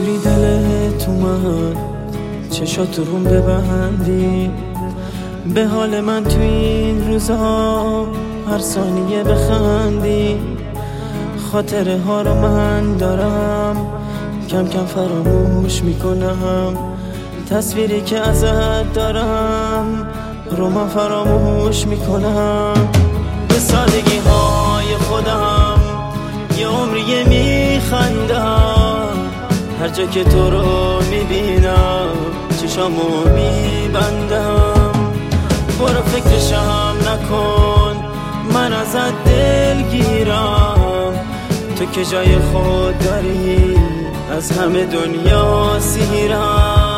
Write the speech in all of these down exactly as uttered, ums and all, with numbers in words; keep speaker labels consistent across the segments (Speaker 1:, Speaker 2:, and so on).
Speaker 1: چجوری دلت اومد چشات روم ببندی، به حال من تو این روزا هر ثانیه بخندی. خاطره ها رو من دارم کم کم فراموش میکنم، تصویری که ازت دارم رو من فراموش میکنم. به سادگی های خودم یه عمریه میخندم، هر جا که تو رو میبینم چشامو میبندم. برو فکرشم نکن من ازت دلگیرم، تو که جای خود داری از همه دنیا سیرم.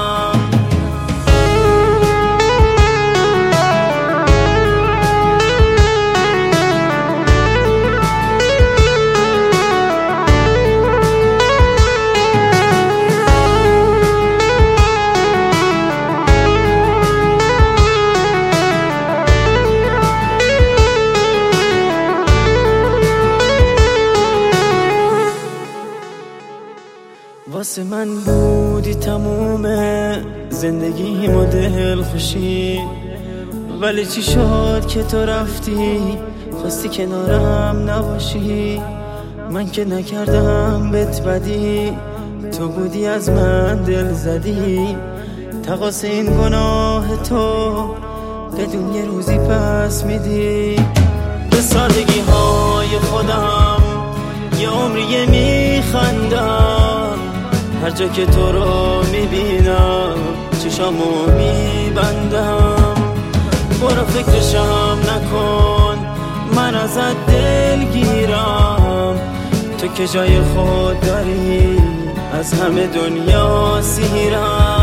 Speaker 1: واسه من بودی تموم زندگیم و دل خوشی، ولی چی شد که تو رفتی خواستی کنارم نباشی. من که نکردم بهت بدی، تو بودی از من دل زدی. تقاس این گناه تو بدون یه روزی پس میدی. به سادگی های خودم یه عمریه میخندم، هر جا که تو رو میبینم چشامو میبندم. برو فکرشم نکن من ازت دلگیرم، تو که جای خود داری از همه دنیا سیرم.